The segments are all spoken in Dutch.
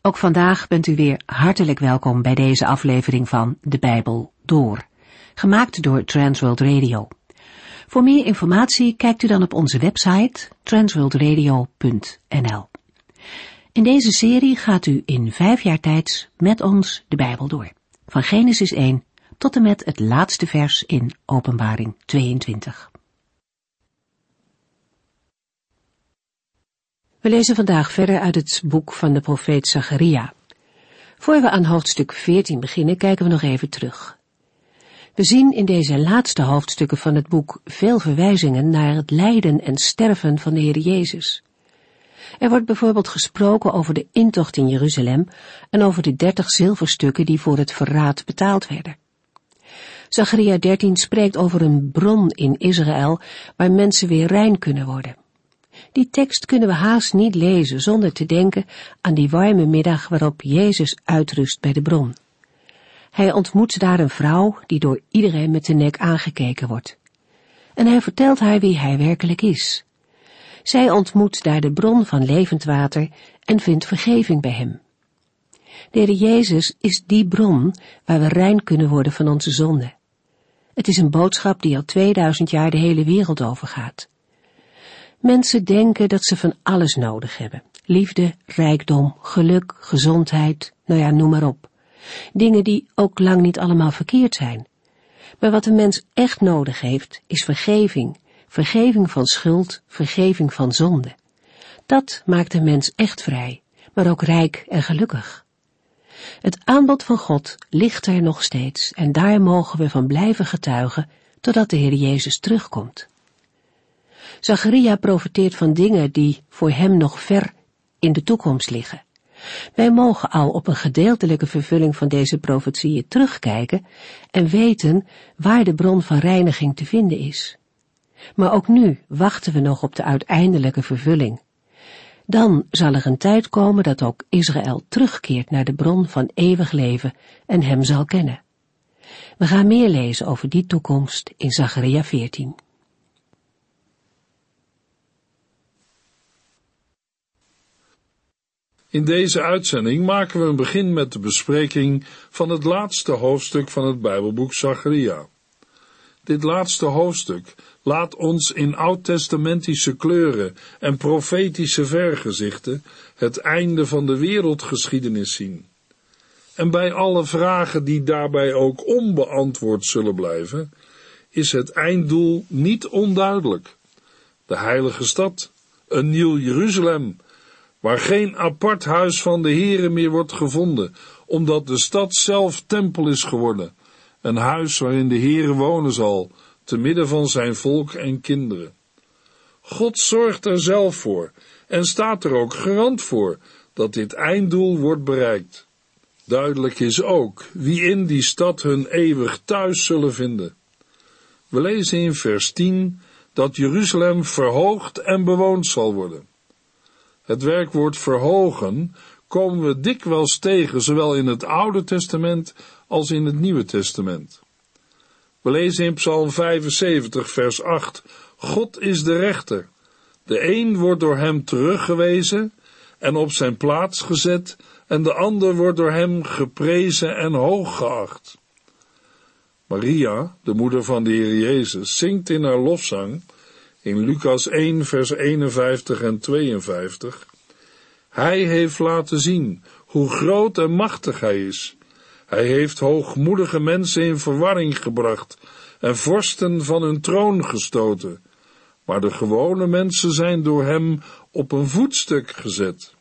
Ook vandaag bent u weer hartelijk welkom bij deze aflevering van De Bijbel Door, gemaakt door Transworld Radio. Voor meer informatie kijkt u dan op onze website transworldradio.nl. In deze serie gaat u in 5 jaar tijd met ons de Bijbel door, van Genesis 1 tot en met het laatste vers in Openbaring 22. We lezen vandaag verder uit het boek van de profeet Zacharia. Voor we aan hoofdstuk 14 beginnen, kijken we nog even terug. We zien in deze laatste hoofdstukken van het boek veel verwijzingen naar het lijden en sterven van de Heer Jezus. Er wordt bijvoorbeeld gesproken over de intocht in Jeruzalem en over de 30 zilverstukken die voor het verraad betaald werden. Zacharia 13 spreekt over een bron in Israël waar mensen weer rein kunnen worden. Die tekst kunnen we haast niet lezen zonder te denken aan die warme middag waarop Jezus uitrust bij de bron. Hij ontmoet daar een vrouw die door iedereen met de nek aangekeken wordt. En hij vertelt haar wie hij werkelijk is. Zij ontmoet daar de bron van levend water en vindt vergeving bij hem. De Heer Jezus is die bron waar we rein kunnen worden van onze zonden. Het is een boodschap die al 2000 jaar de hele wereld overgaat. Mensen denken dat ze van alles nodig hebben. Liefde, rijkdom, geluk, gezondheid, noem maar op. Dingen die ook lang niet allemaal verkeerd zijn. Maar wat een mens echt nodig heeft, is vergeving. Vergeving van schuld, vergeving van zonde. Dat maakt een mens echt vrij, maar ook rijk en gelukkig. Het aanbod van God ligt er nog steeds en daar mogen we van blijven getuigen totdat de Heer Jezus terugkomt. Zacharia profeteert van dingen die voor hem nog ver in de toekomst liggen. Wij mogen al op een gedeeltelijke vervulling van deze profetieën terugkijken en weten waar de bron van reiniging te vinden is. Maar ook nu wachten we nog op de uiteindelijke vervulling. Dan zal er een tijd komen dat ook Israël terugkeert naar de bron van eeuwig leven en hem zal kennen. We gaan meer lezen over die toekomst in Zacharia 14. In deze uitzending maken we een begin met de bespreking van het laatste hoofdstuk van het Bijbelboek Zacharia. Dit laatste hoofdstuk laat ons in oud-testamentische kleuren en profetische vergezichten het einde van de wereldgeschiedenis zien. En bij alle vragen die daarbij ook onbeantwoord zullen blijven, is het einddoel niet onduidelijk. De heilige stad, een nieuw Jeruzalem, waar geen apart huis van de Here meer wordt gevonden, omdat de stad zelf tempel is geworden, een huis waarin de Here wonen zal, te midden van zijn volk en kinderen. God zorgt er zelf voor en staat er ook garant voor dat dit einddoel wordt bereikt. Duidelijk is ook wie in die stad hun eeuwig thuis zullen vinden. We lezen in vers 10 dat Jeruzalem verhoogd en bewoond zal worden. Het werkwoord verhogen komen we dikwijls tegen, zowel in het Oude Testament als in het Nieuwe Testament. We lezen in Psalm 75, vers 8, God is de rechter. De een wordt door hem teruggewezen en op zijn plaats gezet, en de ander wordt door hem geprezen en hoog geacht. Maria, de moeder van de Heer Jezus, zingt in haar lofzang, in Lucas 1, vers 51 en 52, Hij heeft laten zien hoe groot en machtig hij is. Hij heeft hoogmoedige mensen in verwarring gebracht en vorsten van hun troon gestoten. Maar de gewone mensen zijn door hem op een voetstuk gezet.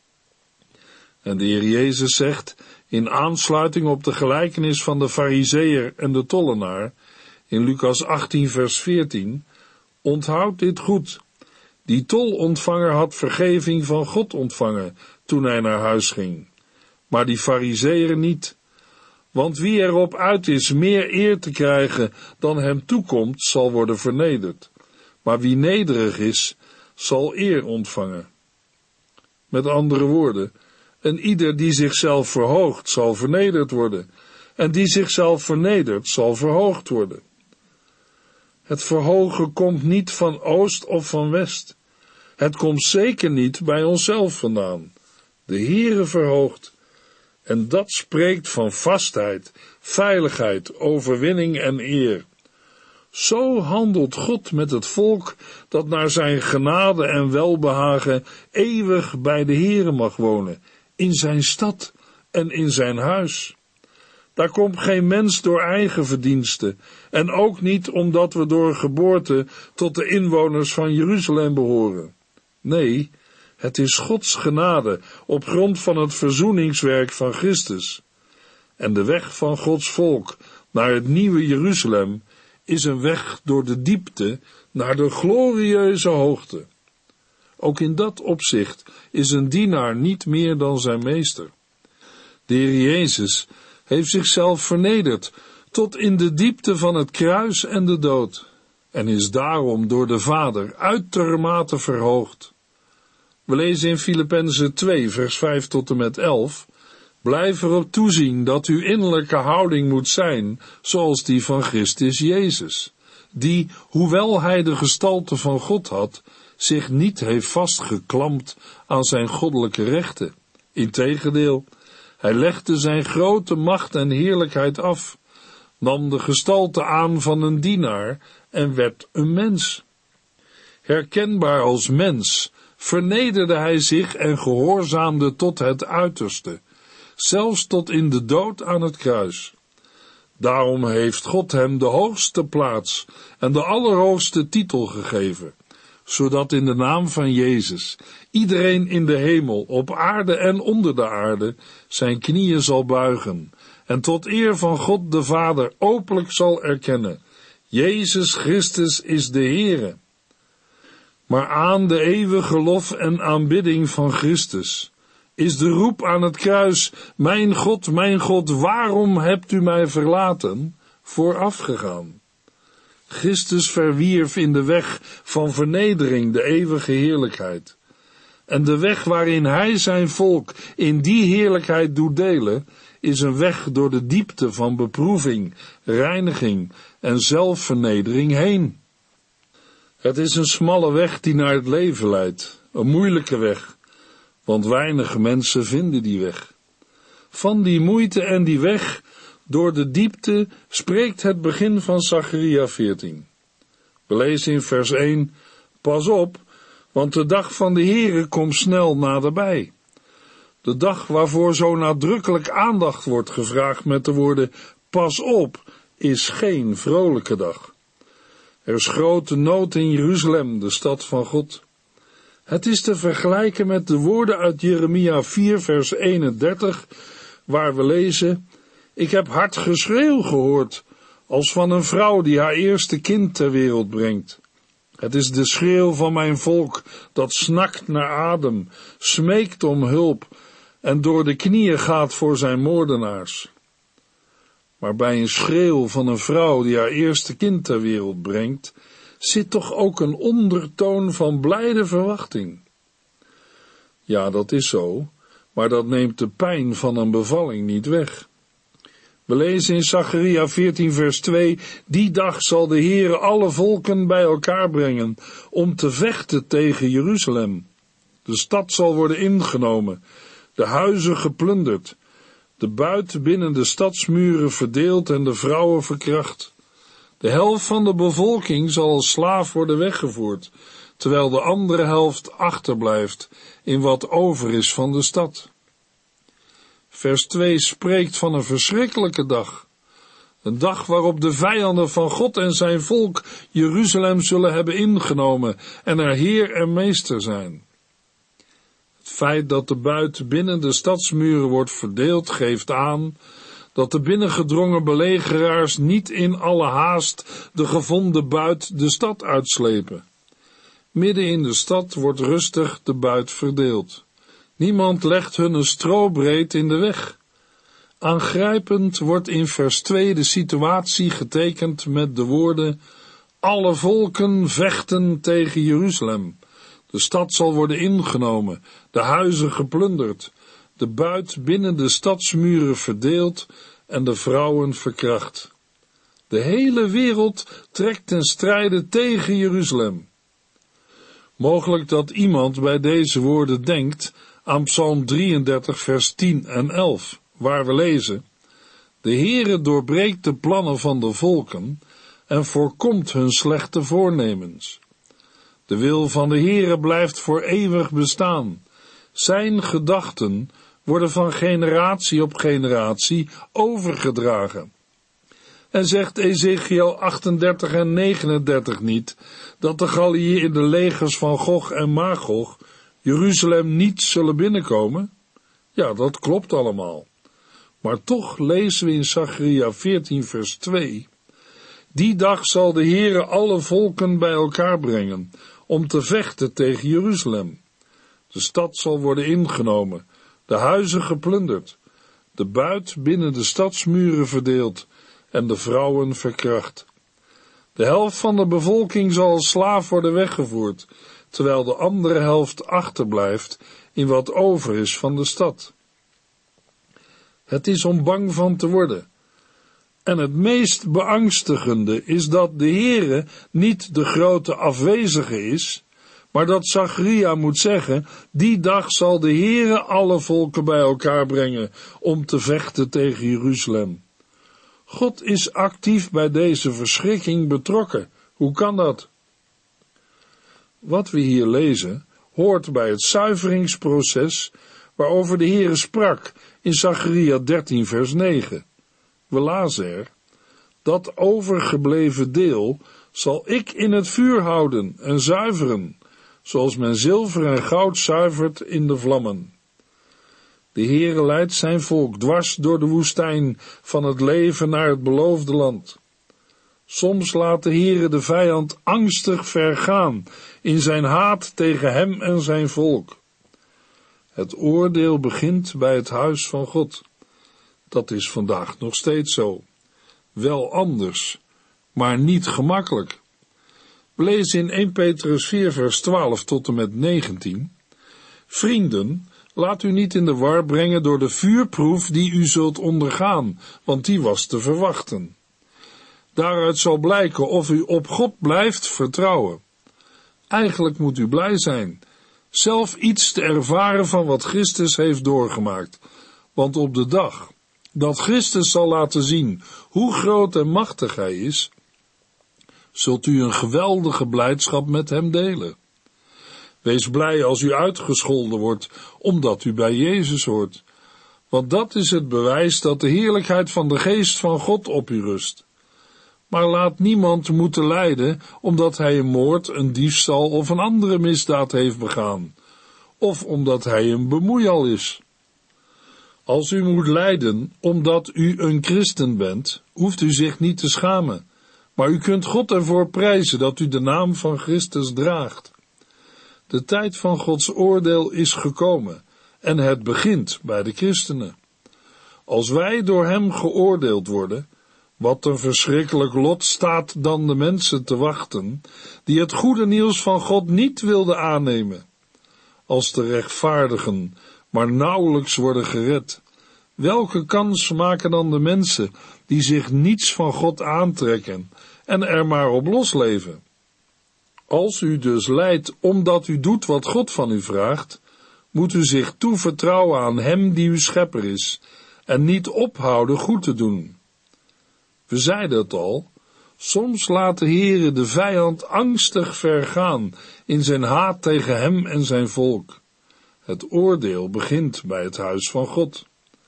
En de Heer Jezus zegt, in aansluiting op de gelijkenis van de Farizeeër en de tollenaar, in Lucas 18, vers 14, onthoud dit goed. Die tolontvanger had vergeving van God ontvangen toen hij naar huis ging, maar die Farizeeër niet. Want wie erop uit is meer eer te krijgen dan hem toekomt, zal worden vernederd. Maar wie nederig is, zal eer ontvangen. Met andere woorden, een ieder die zichzelf verhoogt, zal vernederd worden, en die zichzelf vernedert, zal verhoogd worden. Het verhogen komt niet van oost of van west. Het komt zeker niet bij onszelf vandaan. de Heere verhoogt. En dat spreekt van vastheid, veiligheid, overwinning en eer. Zo handelt God met het volk dat naar zijn genade en welbehagen eeuwig bij de Heere mag wonen, in zijn stad en in zijn huis. Daar komt geen mens door eigen verdiensten, en ook niet omdat we door geboorte tot de inwoners van Jeruzalem behoren. Nee, het is Gods genade op grond van het verzoeningswerk van Christus. En de weg van Gods volk naar het nieuwe Jeruzalem is een weg door de diepte naar de glorieuze hoogte. Ook in dat opzicht is een dienaar niet meer dan zijn meester. De Heer Jezus heeft zichzelf vernederd tot in de diepte van het kruis en de dood, en is daarom door de Vader uitermate verhoogd. We lezen in Filippenzen 2, vers 5 tot en met 11, blijf erop toezien dat uw innerlijke houding moet zijn zoals die van Christus Jezus, die, hoewel hij de gestalte van God had, zich niet heeft vastgeklampt aan zijn goddelijke rechten. Integendeel, hij legde zijn grote macht en heerlijkheid af, nam de gestalte aan van een dienaar en werd een mens. Herkenbaar als mens vernederde hij zich en gehoorzaamde tot het uiterste, zelfs tot in de dood aan het kruis. Daarom heeft God hem de hoogste plaats en de allerhoogste titel gegeven, zodat in de naam van Jezus iedereen in de hemel, op aarde en onder de aarde zijn knieën zal buigen en tot eer van God de Vader openlijk zal erkennen: Jezus Christus is de Heere. Maar aan de eeuwige lof en aanbidding van Christus is de roep aan het kruis: mijn God, waarom hebt u mij verlaten, voorafgegaan. Christus verwierf in de weg van vernedering de eeuwige heerlijkheid. En de weg waarin hij zijn volk in die heerlijkheid doet delen, is een weg door de diepte van beproeving, reiniging en zelfvernedering heen. Het is een smalle weg die naar het leven leidt, een moeilijke weg, want weinig mensen vinden die weg. Van die moeite en die weg door de diepte spreekt het begin van Zacharia 14. We lezen in vers 1, pas op, want de dag van de Heere komt snel naderbij. De dag waarvoor zo nadrukkelijk aandacht wordt gevraagd met de woorden pas op, is geen vrolijke dag. Er is grote nood in Jeruzalem, de stad van God. Het is te vergelijken met de woorden uit Jeremia 4 vers 31, waar we lezen: ik heb hard geschreeuw gehoord, als van een vrouw die haar eerste kind ter wereld brengt. Het is de schreeuw van mijn volk dat snakt naar adem, smeekt om hulp en door de knieën gaat voor zijn moordenaars. Maar bij een schreeuw van een vrouw die haar eerste kind ter wereld brengt, zit toch ook een ondertoon van blijde verwachting. Ja, dat is zo, maar dat neemt de pijn van een bevalling niet weg. We lezen in Zacharia 14 vers 2, die dag zal de Heere alle volken bij elkaar brengen, om te vechten tegen Jeruzalem. De stad zal worden ingenomen, de huizen geplunderd, de buit binnen de stadsmuren verdeeld en de vrouwen verkracht. De helft van de bevolking zal als slaaf worden weggevoerd, terwijl de andere helft achterblijft in wat over is van de stad. Vers 2 spreekt van een verschrikkelijke dag. Een dag waarop de vijanden van God en zijn volk Jeruzalem zullen hebben ingenomen en er heer en meester zijn. Het feit dat de buit binnen de stadsmuren wordt verdeeld geeft aan dat de binnengedrongen belegeraars niet in alle haast de gevonden buit de stad uitslepen. Midden in de stad wordt rustig de buit verdeeld. Niemand legt hun een strobreed in de weg. Aangrijpend wordt in vers 2 de situatie getekend met de woorden: alle volken vechten tegen Jeruzalem. De stad zal worden ingenomen, de huizen geplunderd, de buit binnen de stadsmuren verdeeld en de vrouwen verkracht. De hele wereld trekt ten strijde tegen Jeruzalem. Mogelijk dat iemand bij deze woorden denkt aan Psalm 33 vers 10 en 11, waar we lezen: De Heere doorbreekt de plannen van de volken en voorkomt hun slechte voornemens. De wil van de Heere blijft voor eeuwig bestaan. Zijn gedachten worden van generatie op generatie overgedragen. En zegt Ezekiel 38 en 39 niet dat de geallieerde legers van Gog en Magog Jeruzalem niet zullen binnenkomen? Ja, dat klopt allemaal. Maar toch lezen we in Zacharia 14 vers 2: Die dag zal de Heere alle volken bij elkaar brengen om te vechten tegen Jeruzalem. De stad zal worden ingenomen, de huizen geplunderd, de buit binnen de stadsmuren verdeeld en de vrouwen verkracht. De helft van de bevolking zal als slaaf worden weggevoerd, terwijl de andere helft achterblijft in wat over is van de stad. Het is om bang van te worden. En het meest beangstigende is dat de Heere niet de grote afwezige is, maar dat Zacharia moet zeggen: die dag zal de Heere alle volken bij elkaar brengen om te vechten tegen Jeruzalem. God is actief bij deze verschrikking betrokken. Hoe kan dat? Wat we hier lezen hoort bij het zuiveringsproces waarover de Heere sprak in Zacharia 13 vers 9. We lazen er: dat overgebleven deel zal ik in het vuur houden en zuiveren, zoals men zilver en goud zuivert in de vlammen. De Heere leidt zijn volk dwars door de woestijn van het leven naar het beloofde land. Soms laat de Heere de vijand angstig vergaan in zijn haat tegen hem en zijn volk. Het oordeel begint bij het huis van God. Dat is vandaag nog steeds zo. Wel anders, maar niet gemakkelijk. We lezen in 1 Petrus 4 vers 12 tot en met 19. Vrienden, laat u niet in de war brengen door de vuurproef die u zult ondergaan, want die was te verwachten. Daaruit zal blijken of u op God blijft vertrouwen. Eigenlijk moet u blij zijn, zelf iets te ervaren van wat Christus heeft doorgemaakt, want op de dag dat Christus zal laten zien hoe groot en machtig hij is, zult u een geweldige blijdschap met hem delen. Wees blij als u uitgescholden wordt, omdat u bij Jezus hoort, want dat is het bewijs dat de heerlijkheid van de geest van God op u rust. Maar laat niemand moeten lijden, omdat hij een moord, een diefstal of een andere misdaad heeft begaan, of omdat hij een bemoeial is. Als u moet lijden omdat u een christen bent, hoeft u zich niet te schamen, maar u kunt God ervoor prijzen dat u de naam van Christus draagt. De tijd van Gods oordeel is gekomen en het begint bij de christenen. Als wij door hem geoordeeld worden, wat een verschrikkelijk lot staat dan de mensen te wachten, die het goede nieuws van God niet wilden aannemen. Als de rechtvaardigen maar nauwelijks worden gered, welke kans maken dan de mensen die zich niets van God aantrekken en er maar op losleven? Als u dus lijdt omdat u doet wat God van u vraagt, moet u zich toevertrouwen aan hem die uw schepper is en niet ophouden goed te doen. We zeiden het al, soms laat de Heere de vijand angstig vergaan in zijn haat tegen hem en zijn volk. Het oordeel begint bij het huis van God.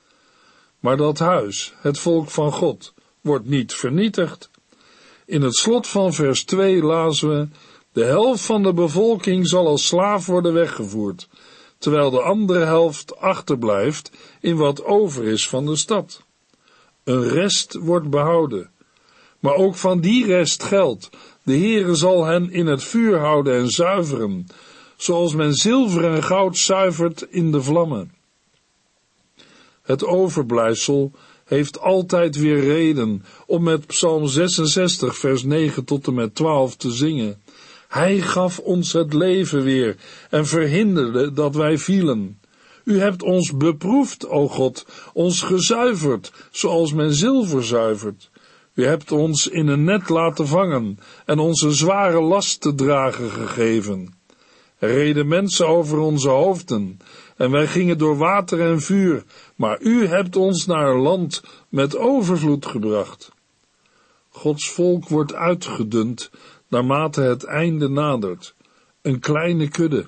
Maar dat huis, het volk van God, wordt niet vernietigd. In het slot van vers 2 lazen we: de helft van de bevolking zal als slaaf worden weggevoerd, terwijl de andere helft achterblijft in wat over is van de stad. Een rest wordt behouden. Maar ook van die rest geldt: de Heere zal hen in het vuur houden en zuiveren, zoals men zilver en goud zuivert in de vlammen. Het overblijfsel heeft altijd weer reden om met Psalm 66 vers 9 tot en met 12 te zingen. Hij gaf ons het leven weer en verhinderde dat wij vielen. U hebt ons beproefd, o God, ons gezuiverd, zoals men zilver zuivert. U hebt ons in een net laten vangen en ons een zware last te dragen gegeven. Er reden mensen over onze hoofden, en wij gingen door water en vuur, maar u hebt ons naar een land met overvloed gebracht. Gods volk wordt uitgedund, naarmate het einde nadert. Een kleine kudde,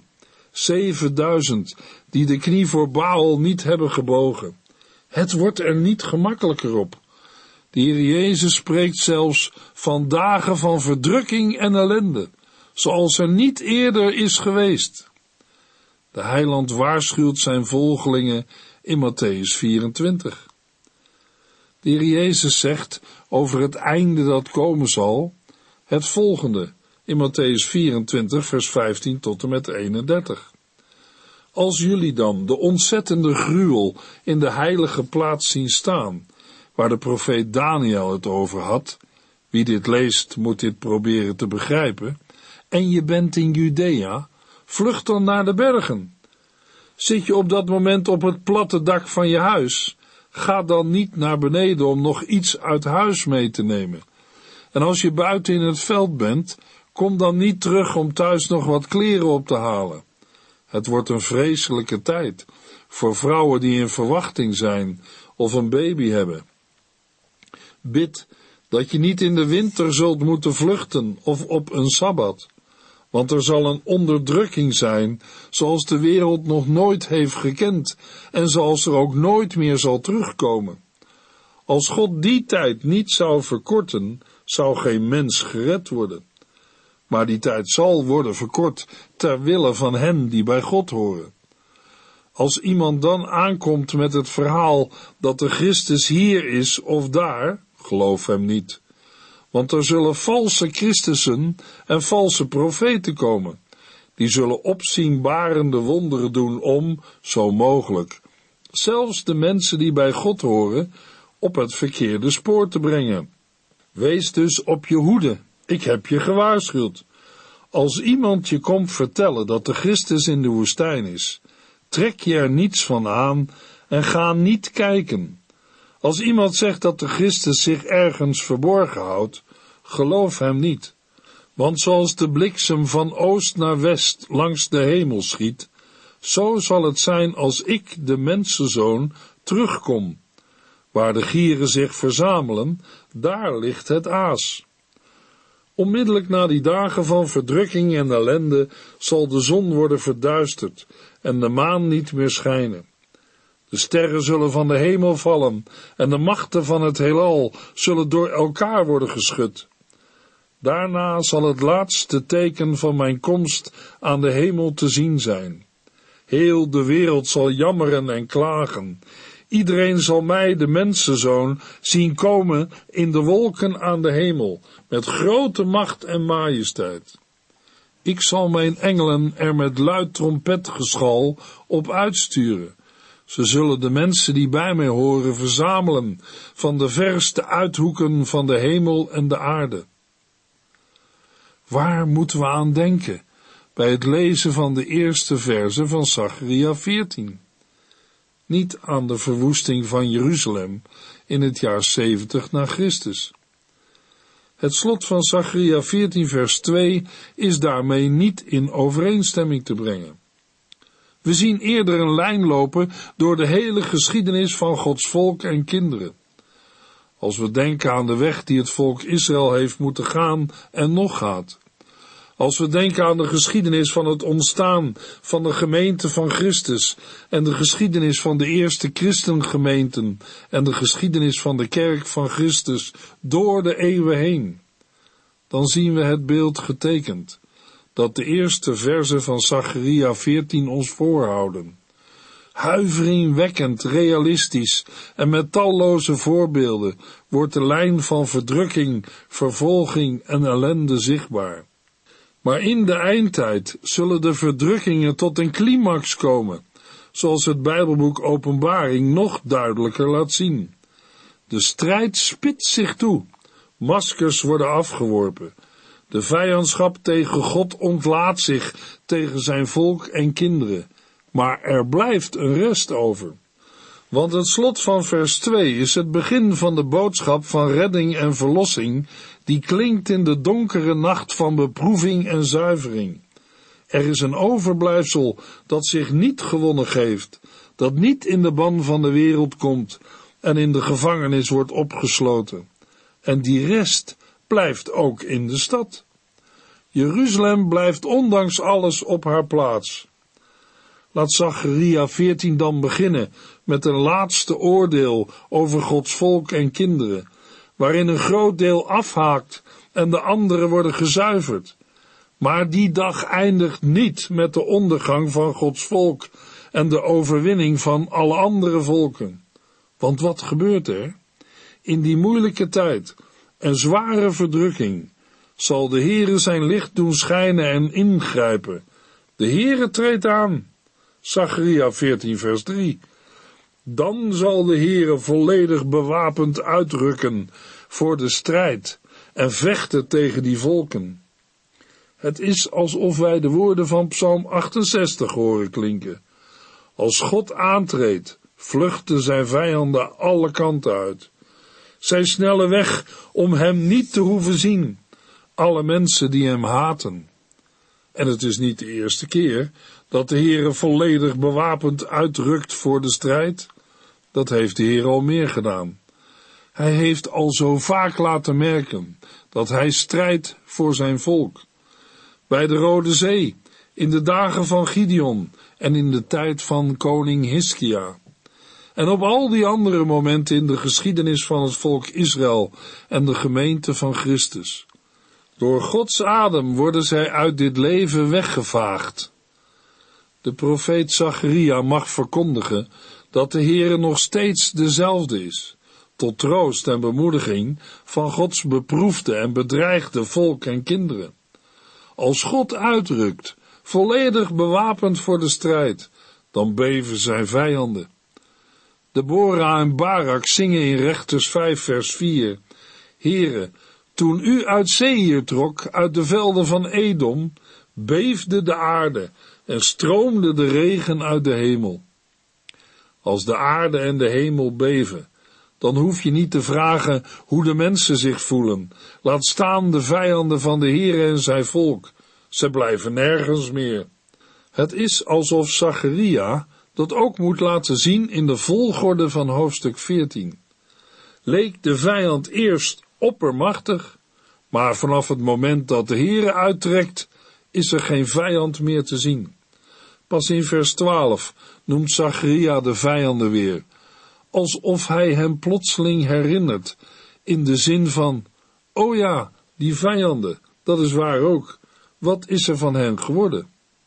7000, die de knie voor Baal niet hebben gebogen. Het wordt er niet gemakkelijker op. De Heer Jezus spreekt zelfs van dagen van verdrukking en ellende, zoals er niet eerder is geweest. De Heiland waarschuwt zijn volgelingen in Mattheüs 24. De Heer Jezus zegt over het einde dat komen zal, het volgende in Mattheüs 24 vers 15 tot en met 31. Als jullie dan de ontzettende gruwel in de heilige plaats zien staan, waar de profeet Daniel het over had, wie dit leest moet dit proberen te begrijpen, en je bent in Judea, vlucht dan naar de bergen. Zit je op dat moment op het platte dak van je huis, ga dan niet naar beneden om nog iets uit huis mee te nemen. En als je buiten in het veld bent, kom dan niet terug om thuis nog wat kleren op te halen. Het wordt een vreselijke tijd voor vrouwen die in verwachting zijn of een baby hebben. Bid dat je niet in de winter zult moeten vluchten of op een sabbat, want er zal een onderdrukking zijn zoals de wereld nog nooit heeft gekend en zoals er ook nooit meer zal terugkomen. Als God die tijd niet zou verkorten, zou geen mens gered worden. Maar die tijd zal worden verkort ter wille van hen die bij God horen. Als iemand dan aankomt met het verhaal dat de Christus hier is of daar, geloof hem niet. Want er zullen valse Christussen en valse profeten komen. Die zullen opzienbarende wonderen doen om, zo mogelijk, zelfs de mensen die bij God horen, op het verkeerde spoor te brengen. Wees dus op je hoede, ik heb je gewaarschuwd. Als iemand je komt vertellen dat de Christus in de woestijn is, trek je er niets van aan en ga niet kijken. Als iemand zegt dat de Christus zich ergens verborgen houdt, geloof hem niet. Want zoals de bliksem van oost naar west langs de hemel schiet, zo zal het zijn als ik, de mensenzoon, terugkom. Waar de gieren zich verzamelen, daar ligt het aas. Onmiddellijk na die dagen van verdrukking en ellende zal de zon worden verduisterd en de maan niet meer schijnen. De sterren zullen van de hemel vallen en de machten van het heelal zullen door elkaar worden geschud. Daarna zal het laatste teken van mijn komst aan de hemel te zien zijn. Heel de wereld zal jammeren en klagen. Iedereen zal mij, de mensenzoon, zien komen in de wolken aan de hemel, met grote macht en majesteit. Ik zal mijn engelen er met luid trompetgeschal op uitsturen. Ze zullen de mensen die bij mij horen verzamelen, van de verste uithoeken van de hemel en de aarde. Waar moeten we aan denken bij het lezen van de eerste verzen van Zacharia 14? Niet aan de verwoesting van Jeruzalem in het jaar 70 na Christus. Het slot van Zacharia 14 vers 2 is daarmee niet in overeenstemming te brengen. We zien eerder een lijn lopen door de hele geschiedenis van Gods volk en kinderen. Als we denken aan de weg die het volk Israël heeft moeten gaan en nog gaat. Als we denken aan de geschiedenis van het ontstaan van de gemeente van Christus en de geschiedenis van de eerste christengemeenten en de geschiedenis van de kerk van Christus door de eeuwen heen, dan zien we het beeld getekend dat de eerste verzen van Zacharia 14 ons voorhouden. Huiveringwekkend, realistisch en met talloze voorbeelden wordt de lijn van verdrukking, vervolging en ellende zichtbaar. Maar in de eindtijd zullen de verdrukkingen tot een climax komen, zoals het Bijbelboek Openbaring nog duidelijker laat zien. De strijd spitst zich toe, maskers worden afgeworpen, de vijandschap tegen God ontlaat zich tegen zijn volk en kinderen, maar er blijft een rest over. Want het slot van vers 2 is het begin van de boodschap van redding en verlossing, die klinkt in de donkere nacht van beproeving en zuivering. Er is een overblijfsel dat zich niet gewonnen geeft, dat niet in de ban van de wereld komt en in de gevangenis wordt opgesloten. En die rest blijft ook in de stad. Jeruzalem blijft ondanks alles op haar plaats. Laat Zacharia 14 dan beginnen met een laatste oordeel over Gods volk en kinderen, waarin een groot deel afhaakt en de anderen worden gezuiverd. Maar die dag eindigt niet met de ondergang van Gods volk en de overwinning van alle andere volken. Want wat gebeurt er? In die moeilijke tijd en zware verdrukking zal de Heere zijn licht doen schijnen en ingrijpen. De Heere treedt aan. Zacharia 14 vers 3. Dan zal de Heere volledig bewapend uitrukken voor de strijd en vechten tegen die volken. Het is alsof wij de woorden van Psalm 68 horen klinken. Als God aantreedt, vluchten zijn vijanden alle kanten uit. Zij snellen weg om hem niet te hoeven zien, alle mensen die hem haten. En het is niet de eerste keer dat de Heere volledig bewapend uitrukt voor de strijd. Dat heeft de Heere al meer gedaan. Hij heeft al zo vaak laten merken dat hij strijdt voor zijn volk. Bij de Rode Zee, in de dagen van Gideon en in de tijd van koning Hiskia. En op al die andere momenten in de geschiedenis van het volk Israël en de gemeente van Christus. Door Gods adem worden zij uit dit leven weggevaagd. De profeet Zacharia mag verkondigen dat de Heere nog steeds dezelfde is, tot troost en bemoediging van Gods beproefde en bedreigde volk en kinderen. Als God uitrukt, volledig bewapend voor de strijd, dan beven zijn vijanden. Deborah en Barak zingen in Rechters 5 vers 4, Heere, toen u uit Seir trok, uit de velden van Edom, beefde de aarde en stroomde de regen uit de hemel. Als de aarde en de hemel beven, dan hoef je niet te vragen hoe de mensen zich voelen. Laat staan de vijanden van de Heere en zijn volk. Ze blijven nergens meer. Het is alsof Zacharia dat ook moet laten zien in de volgorde van hoofdstuk 14. Leek de vijand eerst oppermachtig, maar vanaf het moment dat de Heere uittrekt, is er geen vijand meer te zien. Pas in vers 12 noemt Zacharia de vijanden weer, alsof hij hem plotseling herinnert, in de zin van, oh ja, die vijanden, dat is waar ook, wat is er van hen geworden?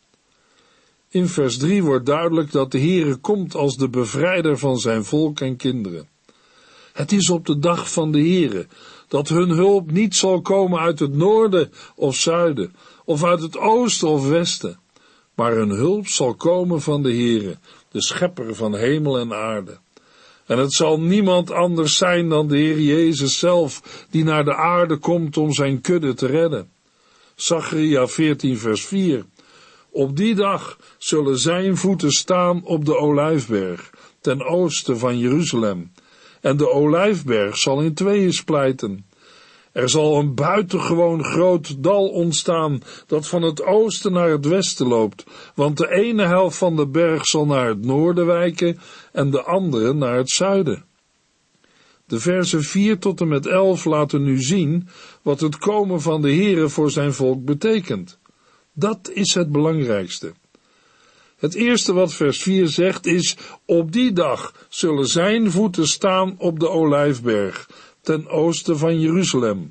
In vers 3 wordt duidelijk dat de Heere komt als de bevrijder van zijn volk en kinderen. Het is op de dag van de Heere dat hun hulp niet zal komen uit het noorden of zuiden, of uit het oosten of westen, maar hun hulp zal komen van de Heere, de schepper van hemel en aarde. En het zal niemand anders zijn dan de Heer Jezus zelf, die naar de aarde komt om zijn kudde te redden. Zacharia 14 vers 4. Op die dag zullen zijn voeten staan op de Olijfberg, ten oosten van Jeruzalem, en de Olijfberg zal in tweeën splijten. Er zal een buitengewoon groot dal ontstaan, dat van het oosten naar het westen loopt, want de ene helft van de berg zal naar het noorden wijken en de andere naar het zuiden. De versen 4 tot en met 11 laten nu zien wat het komen van de Heere voor zijn volk betekent. Dat is het belangrijkste. Het eerste wat vers 4 zegt is, op die dag zullen zijn voeten staan op de Olijfberg, ten oosten van Jeruzalem.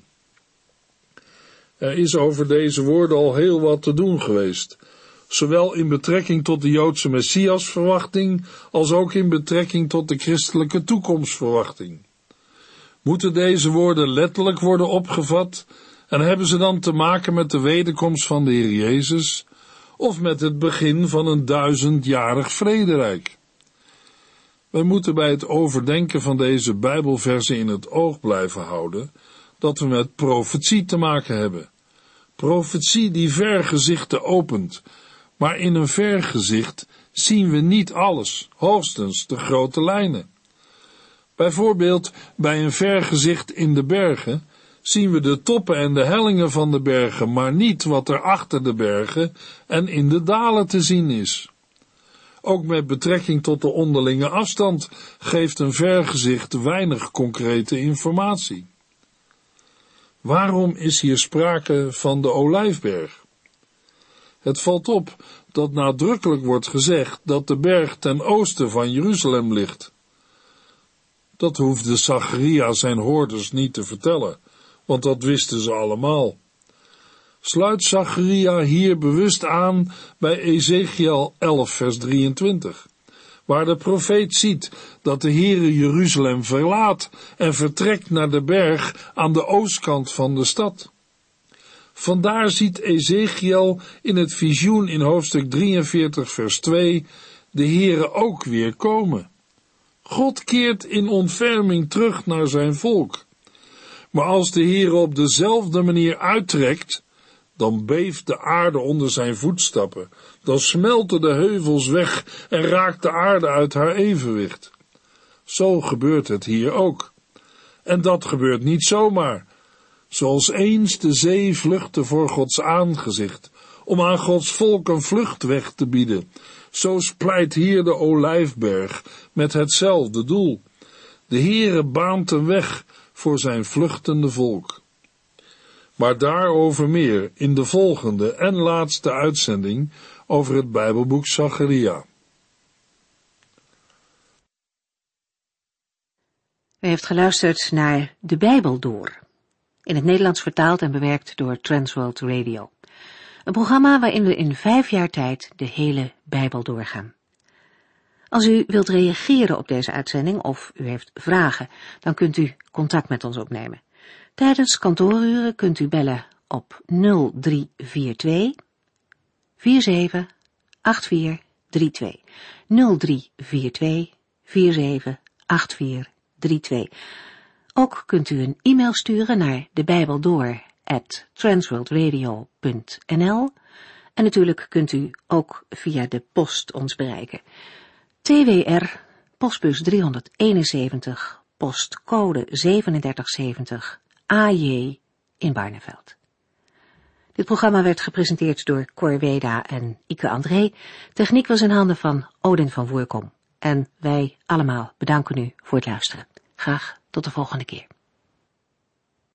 Er is over deze woorden al heel wat te doen geweest, zowel in betrekking tot de Joodse Messiasverwachting, als ook in betrekking tot de christelijke toekomstverwachting. Moeten deze woorden letterlijk worden opgevat, en hebben ze dan te maken met de wederkomst van de Heer Jezus, of met het begin van een 1000-jarig vrederijk? Wij moeten bij het overdenken van deze Bijbelversen in het oog blijven houden dat we met profetie te maken hebben. Profetie die vergezichten opent, maar in een vergezicht zien we niet alles, hoogstens de grote lijnen. Bijvoorbeeld bij een vergezicht in de bergen zien we de toppen en de hellingen van de bergen, maar niet wat er achter de bergen en in de dalen te zien is. Ook met betrekking tot de onderlinge afstand geeft een vergezicht weinig concrete informatie. Waarom is hier sprake van de Olijfberg? Het valt op dat nadrukkelijk wordt gezegd dat de berg ten oosten van Jeruzalem ligt. Dat hoefde Zacharia zijn hoorders niet te vertellen, want dat wisten ze allemaal. Sluit Zacharia hier bewust aan bij Ezekiel 11 vers 23, waar de profeet ziet dat de Heere Jeruzalem verlaat en vertrekt naar de berg aan de oostkant van de stad. Vandaar ziet Ezekiel in het visioen in hoofdstuk 43 vers 2 de Heere ook weer komen. God keert in ontferming terug naar zijn volk. Maar als de Heere op dezelfde manier uittrekt, dan beeft de aarde onder zijn voetstappen, dan smelten de heuvels weg en raakt de aarde uit haar evenwicht. Zo gebeurt het hier ook. En dat gebeurt niet zomaar. Zoals eens de zee vluchtte voor Gods aangezicht, om aan Gods volk een vluchtweg te bieden, zo splijt hier de Olijfberg met hetzelfde doel. De Heere baant een weg voor zijn vluchtende volk. Maar daarover meer in de volgende en laatste uitzending over het Bijbelboek Zacharia. U heeft geluisterd naar De Bijbel Door, in het Nederlands vertaald en bewerkt door Transworld Radio. Een programma waarin we in 5 jaar tijd de hele Bijbel doorgaan. Als u wilt reageren op deze uitzending of u heeft vragen, dan kunt u contact met ons opnemen. Tijdens kantooruren kunt u bellen op 0342 478432. 0342 478432. Ook kunt u een e-mail sturen naar debijbeldoor@transworldradio.nl en natuurlijk kunt u ook via de post ons bereiken. TWR, postbus 371, postcode 3770, AJ in Barneveld. Dit programma werd gepresenteerd door Cor Weda en Ike André. Techniek was in handen van Odin van Voerkom. En wij allemaal bedanken u voor het luisteren. Graag tot de volgende keer.